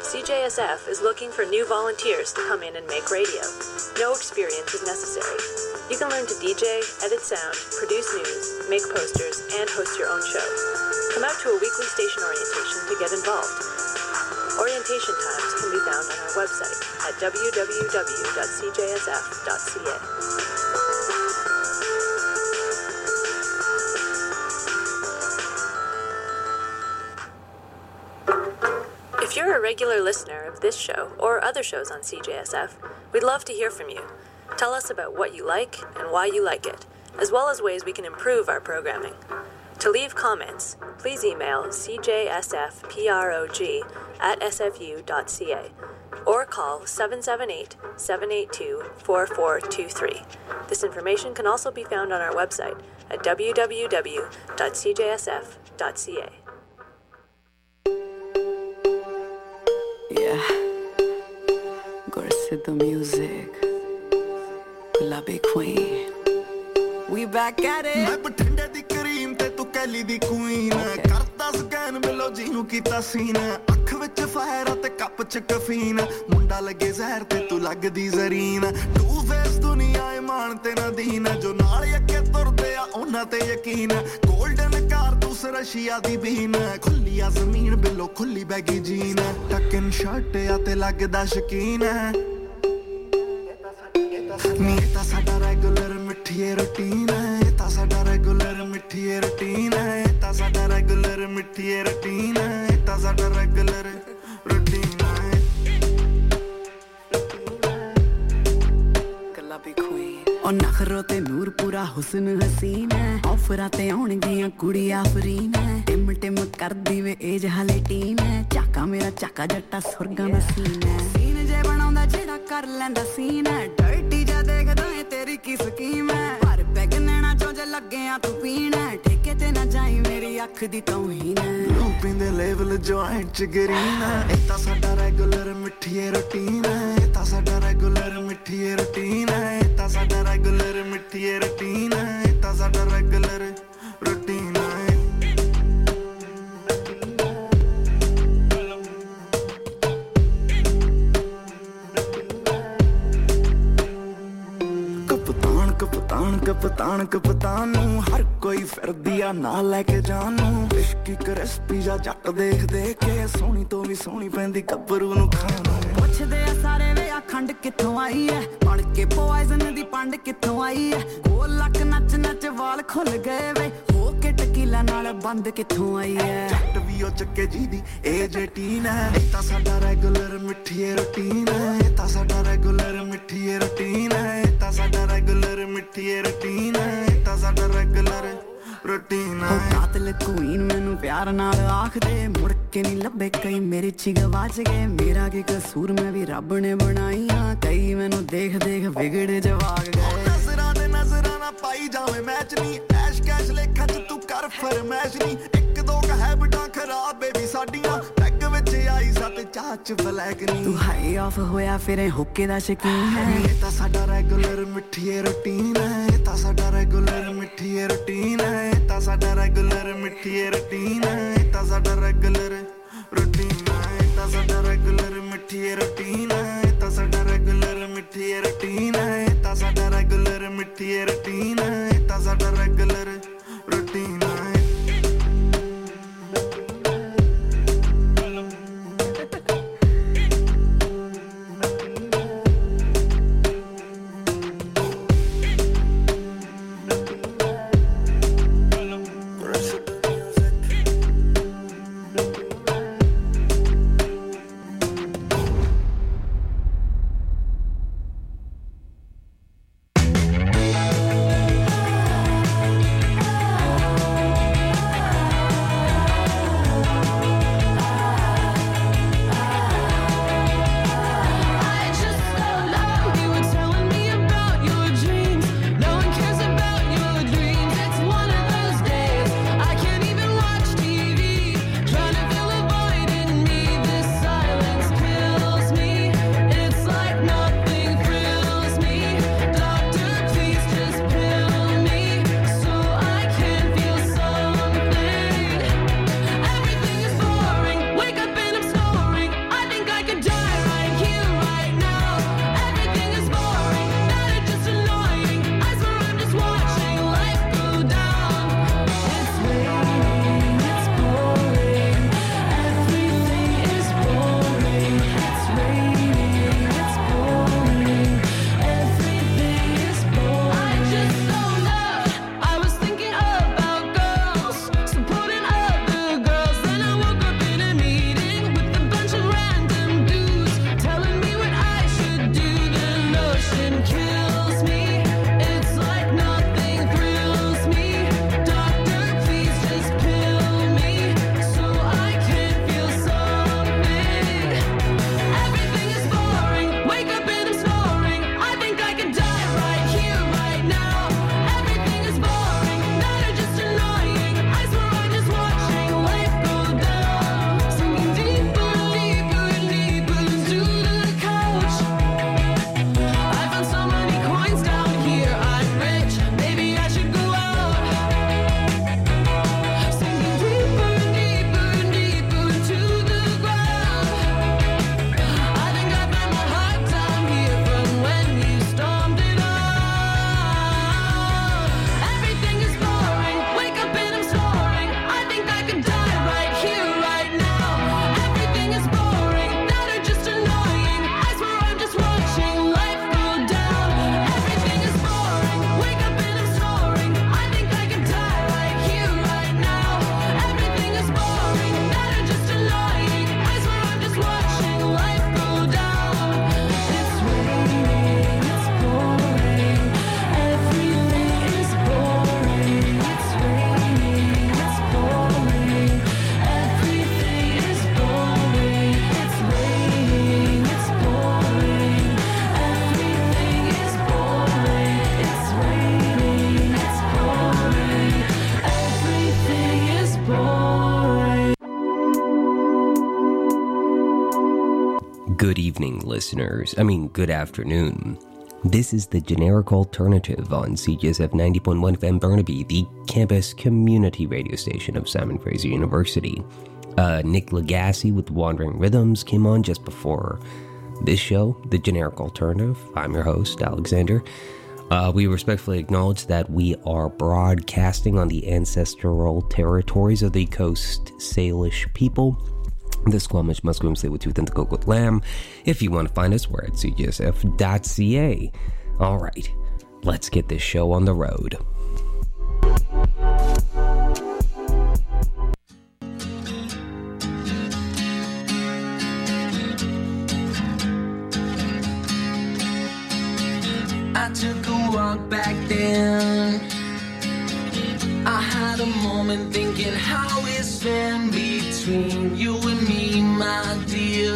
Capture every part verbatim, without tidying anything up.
C J S F is looking for new volunteers to come in and make radio. No experience is necessary. You can learn to D J, edit sound, produce news, make posters, and host your own show. Come out to a weekly station orientation to get involved. Orientation times can be found on our website at w w w dot c j s f dot c a. If you're a regular listener of this show or other shows on C J S F, we'd love to hear from you. Tell us about what you like and why you like it, as well as ways we can improve our programming. To leave comments, please email c j s f prog at s f u dot c a or call seven seven eight, seven eight two, four four two three. This information can also be found on our website at w w w dot c j s f dot c a. Yeah, Gorsit the music, Gulabi Queen. We back at it. मैं बठिंडे दी करीम ते तू कैली दी queen. करता scan मिलो जीनू कीता scene. अख विच fire ते cup च कफीन. मुंडा लगे जहर ते तू लगदी जरीन. टू फेस दुनिया ए मान ते ना दीन. जो नाल यके तुरदे आ उन्हां ते यकीन. गोल्डन कार दूस रशिया दी बीन. खुली आ जमीन बिलो खुली बैगी जीन. टकन शर्ट आ ते लगदा शकीन. नी ता साडा रेगुलर मिठिए रूटीन है ता साडा रेगुलर मिठिए रूटीन है ता साडा रेगुलर मिठिए रूटीन है ता साडा रेगुलर रूटीन है Gulabi Queen. ओ नखरो ते नूर पूरा हुस्न हसीन है ऑफरां ते आउणगीਆਂ कुड़ियां फरीन है टिम टिम करदी वे एज हाले टीन है चाका मेरा चाका जट्टा सुरगां दा सीन है सीन जे बनाਉਂਦਾ ਜਿਹੜਾ ਕਰ ਲੈਂਦਾ ਸੀਨ ਹੈ ਡਰਟੀ ਜਾ ਦੇਖਦਾ ਏ ਤੇਰੀ ਕੀ ਸਕੀਮ ਹੈ ਪਰ ਪੈਗ ਨੈਣਾ ਚੋਂ ਜੇ ਲੱਗਿਆ ਤੂੰ ਪੀਣਾ ਠੇਕੇ ਤੇ ਨਾ ਜਾਈ ਮੇਰੀ ਅੱਖ ਦੀ ਤੌਹੀਨ ਹੈ ਲੂਪ ਇਨ ਦੇ ਲੈਵਲ ਜੁਆਇੰਟ ਚ ਗਰੀਨ ਹੈ ਇਹ ਤਾਂ ਸਾਡਾ ਰੈਗੂਲਰ ਮਿੱਠੀਏ ਰੂਟੀਨ ਹੈ ਇਹ ਤਾਂ ਸਾਡਾ ਰੈਗੂਲਰ ਮਿੱਠੀਏ ਰੂਟੀਨ ਹੈ ਇਹ ਤਾਂ ਸਾਡਾ ਰੈਗੂਲਰ ਮਿੱਠੀਏ ਰੂਟੀਨ ਹੈ ਇਹ ਤਾਂ ਸਾਡਾ ਰੈਗੂਲਰ ਰੂਟੀਨ ਹੈ ਕਪਤਾਨ ਕਪਤਾਨ ਕਪਤਾਨ ਨੂੰ ਹਰ ਕੋਈ ਫਿਰਦੀ ਆ ਨਾਲ ਲੈ ਕੇ ਜਾਣ ਨੂੰ ਇਸ਼ਕੀ ਕ੍ਰਿਸਪੀ ਜਾ ਜੱਟ ਦੇਖ ਦੇਖ ਕੇ ਸੋਹਣੀ ਤੋਂ ਵੀ ਸੋਹਣੀ ਪੈਂਦੀ ਗੱਭਰੂ ਨੂੰ ਖਾਣਾ ਪੁੱਛਦੇ ਆ ਸਾਰੇ ਵੇ ਆ ਖੰਡ ਕਿੱਥੋਂ ਆਈ ਐ ਬਣ ਕੇ ਪੋਇਜ਼ਨ ਦੀ ਪੰਡ ਕਿੱਥੋਂ ਆਈ ਐ ਗੋਲ ਲੱਕ ਨੱਚ ਨੱਚ ਵਾਲ ਖੁੱਲ ਗਏ ਵੇ ਹੋ ਕੇ ਟਕੀਲਾ ਨਾਲ ਬੰਦ ਕਿੱਥੋਂ ਆਈ ਐ ਜੱਟ ਵੀ ਉਹ ਚੱਕੇ ਜੀ ਦੀ ਏਜ ਅਠਾਰਾਂ ਹੈ ਇਹ ਤਾਂ ਸਾਡਾ ਰੈਗੂਲਰ ਮਿੱਠੀਏ ਰੂਟੀਨ ਹੈ ਇਹ ਤਾਂ ਸਾਡਾ ਰੈਗੂਲਰ ਮਿੱਠੀਏ ਰੂਟੀਨ ਹੈ ਇਹ ਤਾਂ ਸਾਡਾ ਰੈਗੂਲਰ ਮਿੱਠੀਏ ਰੂਟੀਨ ਹੈ ਇਹ ਤਾਂ ਸਾਡਾ ਰੈਗੂਲਰ ਰੂਟੀਨ ਹੈ ਕਾਤਲ ਕੁਈਨ ਮੈਨੂੰ ਪਿਆਰ ਨਾਲ ਆਖਦੇ ਮੁੜ ਕੇ ਨਹੀਂ ਲੱਭੇ ਕਈ ਮੇਰੇ ਚ ਗਵਾਚ ਗਏ ਮੇਰਾ ਕੀ ਕਸੂਰ ਮੈਂ ਵੀ ਰੱਬ ਨੇ ਬਣਾਈਆਂ ਕਈ ਮੈਨੂੰ ਦੇਖ ਦੇਖ ਵਿਗੜ ਜਵਾਗ ਗਏ ਨਜ਼ਰਾਂ ਦੇ ਨਜ਼ਰਾਂ ਨਾ ਪਾਈ ਜਾਵੇਂ ਮੈਚ ਨਹੀਂ ਐਸ਼ ਕੈਸ਼ ਲੇਖਾਂ ਚ ਤੂੰ ਕਰ ਫਰਮੈਸ਼ ਨਹੀਂ ਇੱਕ ਦੋ ਕ ਹੈਬਿਟਾਂ ਖਰਾਬ ਬੇਬੀ ਸਾਡੀਆਂ ਪੈਗ ਵਿੱਚ ਆਈ ਸੱਤ ਚਾਚ ਬਲੈਕ ਨਹੀਂ ਤੂੰ ਹਾਈ ਆਫ ਹੋਇਆ ਫਿਰ ਹੁੱਕੇ ਦਾ ਸ਼ਕੀਨ ਹੈ ਇਹ ਤਾਂ ਸਾਡਾ ਰੈਗੂਲਰ ਮਿੱਠੀਏ ਰੂਟੀਨ ਹੈ ਇਹ ਤਾਂ ਸਾਡਾ ਰੈਗੂਲਰ ਮਿੱਠੀਏ ਰੂਟੀਨ ਹੈ ਇਹ ਤਾਂ ਸਾਡਾ ਰੈਗੂਲਰ ਮਿੱਠੀਏ ਰੂਟੀਨ ਹੈ ਇਹ ਤਾਂ ਸਾਡਾ ਰੈਗੂਲਰ ਰੂਟੀਨ ਹੈ ਇਹ ਤਾਂ ਸਾਡਾ ਰੈਗੂਲਰ ਮਿੱਠੀਏ ਰੂਟੀਨ ਹੈ ਇਹ ਤਾਂ ਸਾਡਾ ਰੈਗੂਲਰ ਮਿੱਠੀਏ ਰੂਟੀਨ ਹੈ ਇਹ ਤਾਂ ਸਾਡਾ ਰੈਗੂਲਰ ਮਿੱਠੀਏ ਰੂਟੀਨ ਹੈ ਇਹ ਤਾਂ ਸਾਡਾ ਰੈਗੂਲਰ ਰੂਟੀਨ ਹੈ Good evening, listeners. I mean, good afternoon. This is the Generic Alternative on C J S F ninety point one F M Burnaby, the campus community radio station of Simon Fraser University. Uh, Nick Legacy with Wandering Rhythms came on just before this show, The Generic Alternative. I'm your host, Alexander. Uh, we respectfully acknowledge that we are broadcasting on the ancestral territories of the Coast Salish people, the Squamish, Musqueam, Tsleil-Waututh, and the Coquitlam Lamb. If you want to find us, we're at c j s f dot c a. All right, let's get this show on the road. I took a walk back then. I had a moment thinking how it's been between you and me, my dear.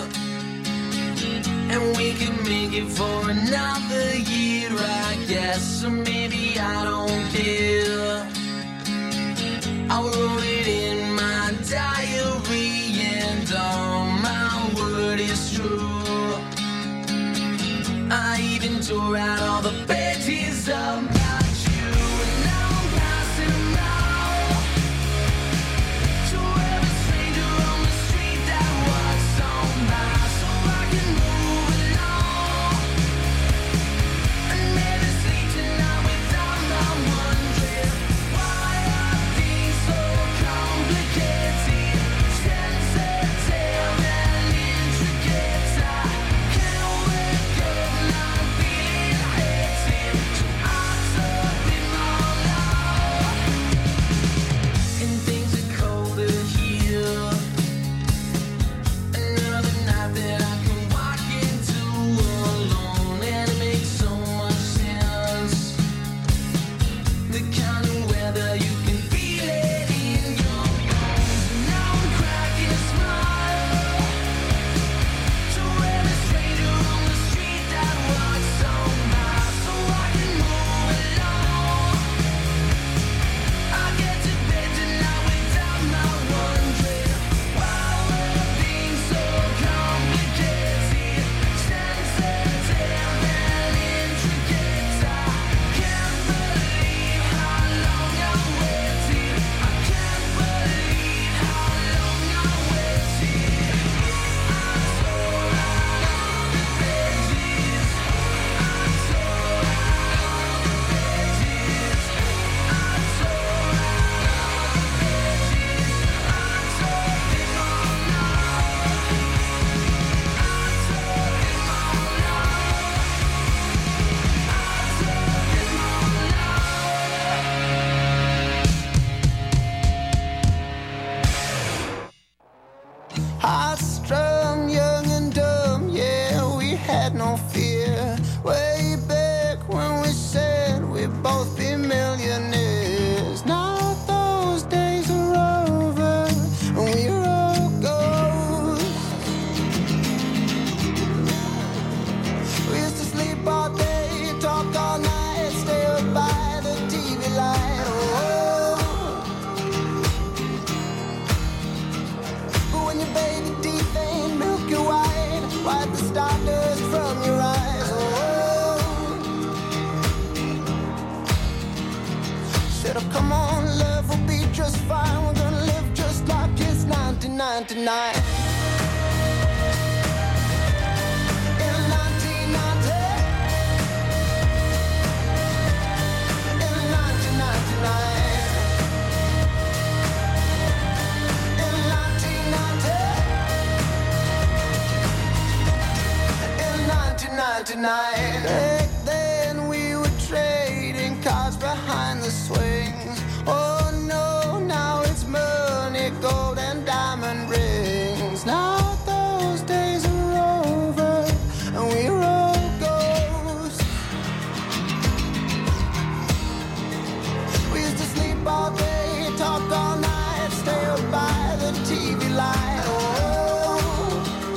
And we can make it for another year, I guess. Or maybe I don't care. I wrote it in my diary, and all my word is true. I even tore out all the pages about you, and now I'm passing out to every stranger on the street that walks on by, so I can move along and maybe sleep tonight without not wondering why are things so complicated, sensitive and intricate. I can't wake up not feeling hated, so I took it all out. And things are colder here. Another night that I can walk into alone, and it makes so much sense. The kind of weather you can feel it in your bones. And now I'm cracking a smile to every stranger on the street that walks on by, so I can move along. I get to bed tonight without not wondering why were things so complicated, sensitive and intricate. I can't believe how long I waited. I can't believe how long I waited. I tore out all the pages. I tore out all the pages. I tore out all the pages. I tore them all out. I tore them all out. I tore them all out. Hot strung, young and dumb, yeah, we had no fear. Way back when we said we'd both be millionaires. Now those days are over, and we're all ghosts. We used to sleep all day, talk all night, stay up by the T V light. Oh, but when your baby teeth ain't milky white, wipe the stardust from your eyes. Oh, said, oh, come on, love will be just fine. We're gonna live just like it's nineteen ninety-nine. In nineteen ninety, in nineteen ninety-nine, in nineteen ninety, in nineteen ninety-nine. Back then we were trading cards behind the swings. Oh no, now it's money, gold and diamond rings. Now those days are over, and we're all ghosts. We used to sleep all day, talk all night, stay up by the T V light. Oh,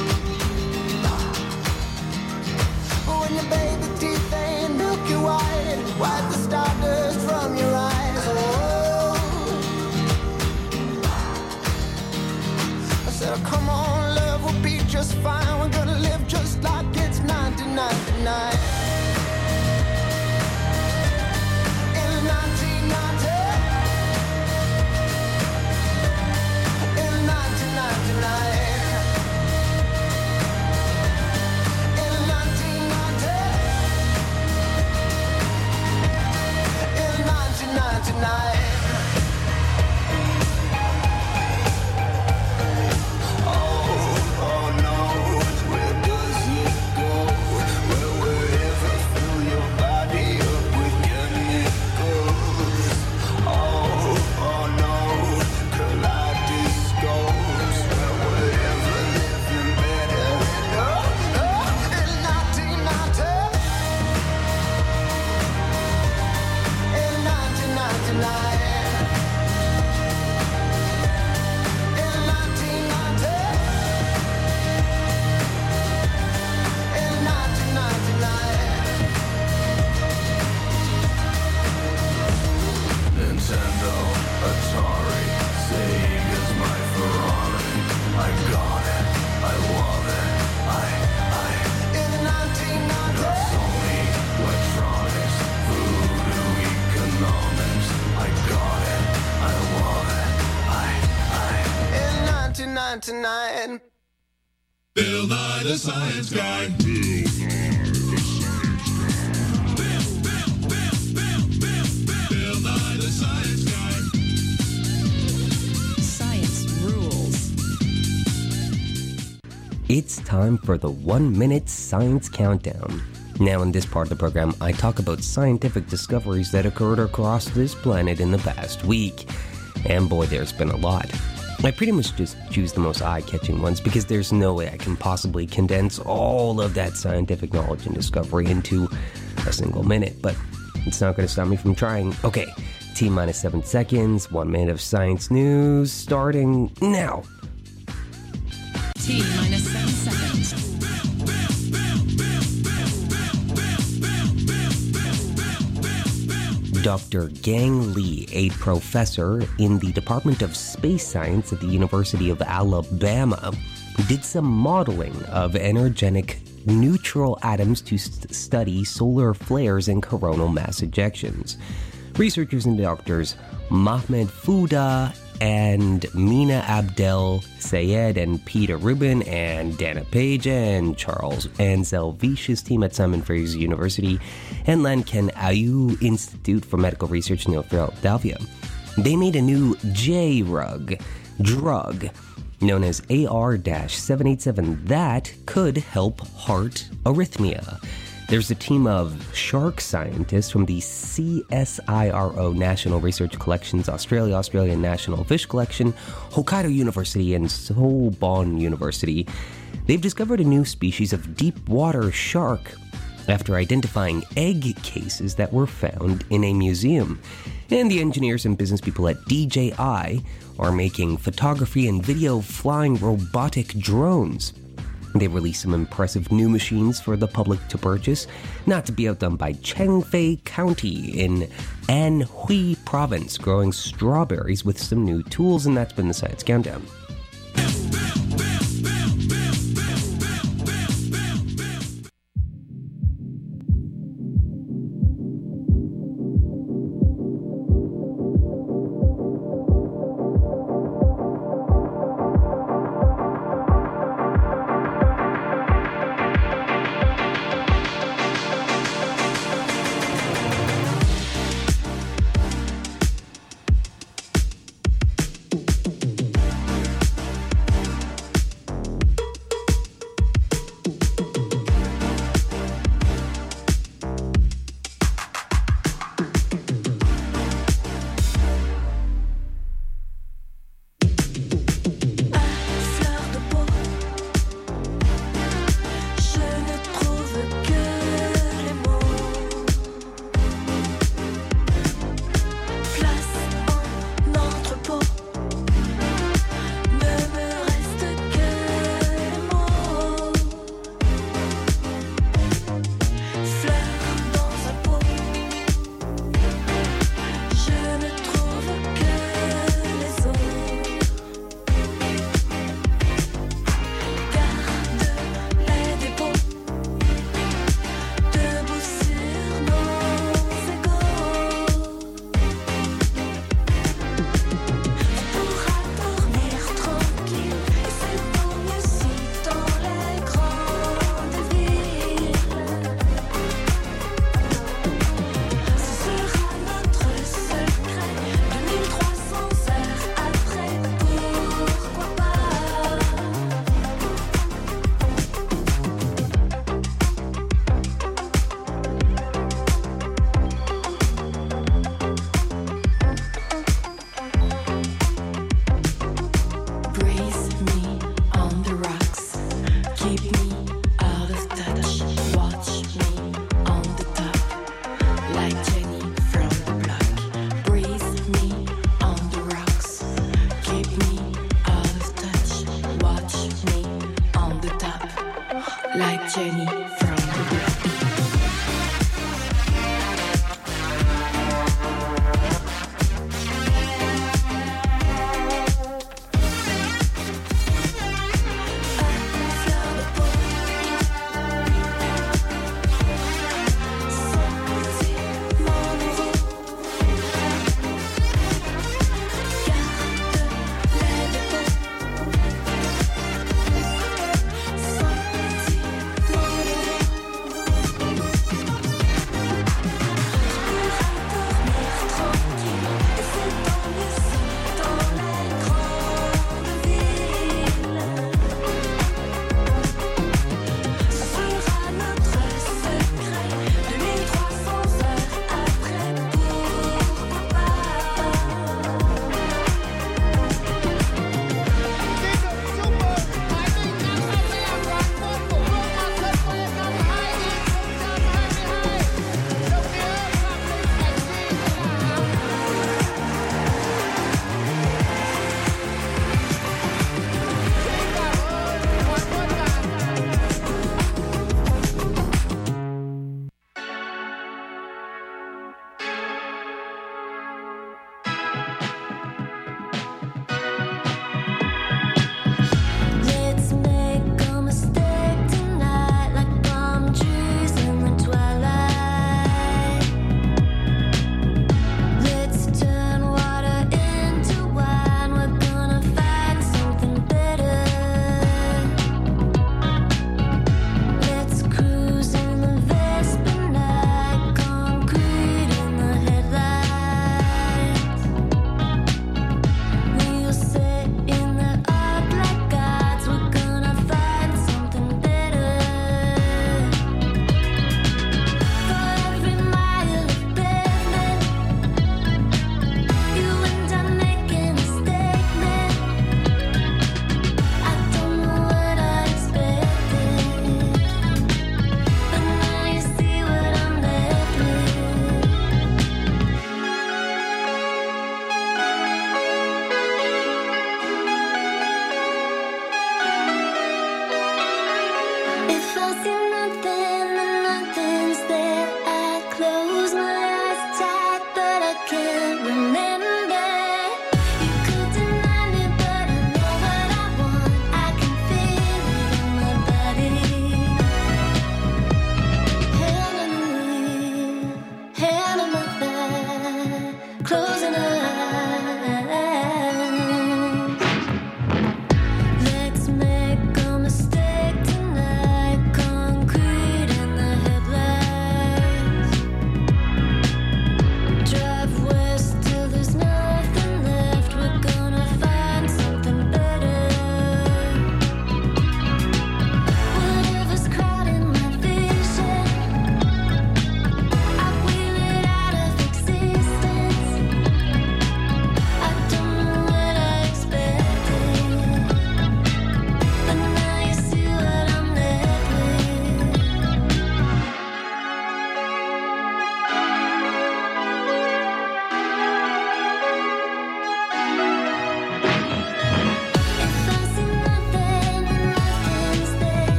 but when your baby teeth ain't milky white, wipe the stardust from your eyes. Oh, I said, oh, come on, love will be just fine. We're gonna live just like it's nineteen ninety-nine. In nineteen ninety, in nineteen ninety-nine. In nineteen ninety, in nineteen ninety-nine. Tonight. Bill Nye the Science Guy. Bill Nye the Science Guy. Science rules. It's time for the one-minute science countdown. Now, in this part of the program, I talk about scientific discoveries that occurred across this planet in the past week. And boy, there's been a lot. I pretty much just choose the most eye-catching ones because there's no way I can possibly condense all of that scientific knowledge and discovery into a single minute, but it's not going to stop me from trying. Okay, T minus seven seconds, one minute of science news, starting now. T minus seven seconds. Doctor Gang Lee, a professor in the Department of Space Science at the University of Alabama, did some modeling of energetic neutral atoms to st- study solar flares and coronal mass ejections. Researchers and doctors Mohamed Fouda and Mina Abdel Sayed and Peter Rubin and Dana Page and Charles Anzelvish's team at Simon Fraser University and Lankan Ayu Institute for Medical Research near Philadelphia. They made a new J-rug drug known as A R seven eighty-seven that could help heart arrhythmia. There's a team of shark scientists from the C S I R O National Research Collections, Australia, Australian National Fish Collection, Hokkaido University, and Sorbonne University. They've discovered a new species of deep water shark after identifying egg cases that were found in a museum. And the engineers and business people at D J I are making photography and video flying robotic drones. They released some impressive new machines for the public to purchase, not to be outdone by Changfei County in Anhui Province, growing strawberries with some new tools, and that's been the Science Countdown. Keep me out of touch. Watch me on the top, like Jenny from the block. Breathe me on the rocks. Keep me out of touch. Watch me on the top, like Jenny from the block. Let's make a mistake tonight. Concrete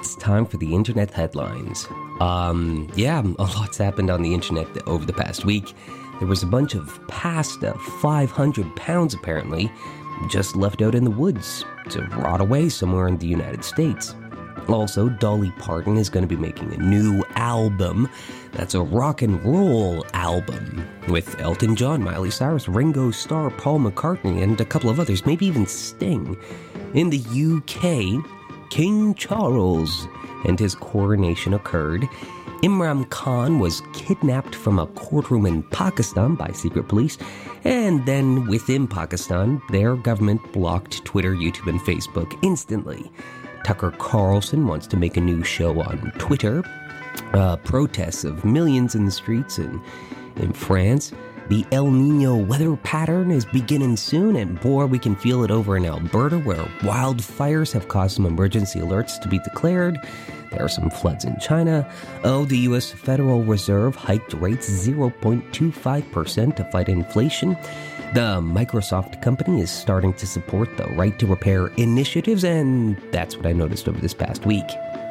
It's time for the internet headlines. Um, yeah, a lot's happened on the internet over the past week. There was a bunch of pasta, five hundred pounds apparently, just left out in the woods to rot away somewhere in the United States. Also, Dolly Parton is going to be making a new album. That's a rock and roll album with Elton John, Miley Cyrus, Ringo Starr, Paul McCartney, and a couple of others, maybe even Sting. In the U K, King Charles and his coronation occurred. Imran Khan was kidnapped from a courtroom in Pakistan by secret police, and then within Pakistan, their government blocked Twitter, YouTube, and Facebook instantly. Tucker Carlson wants to make a new show on Twitter. Uh, protests of millions in the streets in, in France. The El Nino weather pattern is beginning soon, and boy, we can feel it over in Alberta, where wildfires have caused some emergency alerts to be declared. There are some floods in China. Oh, the U S Federal Reserve hiked rates zero point two five percent to fight inflation. The Microsoft company is starting to support the right to repair initiatives, and that's what I noticed over this past week.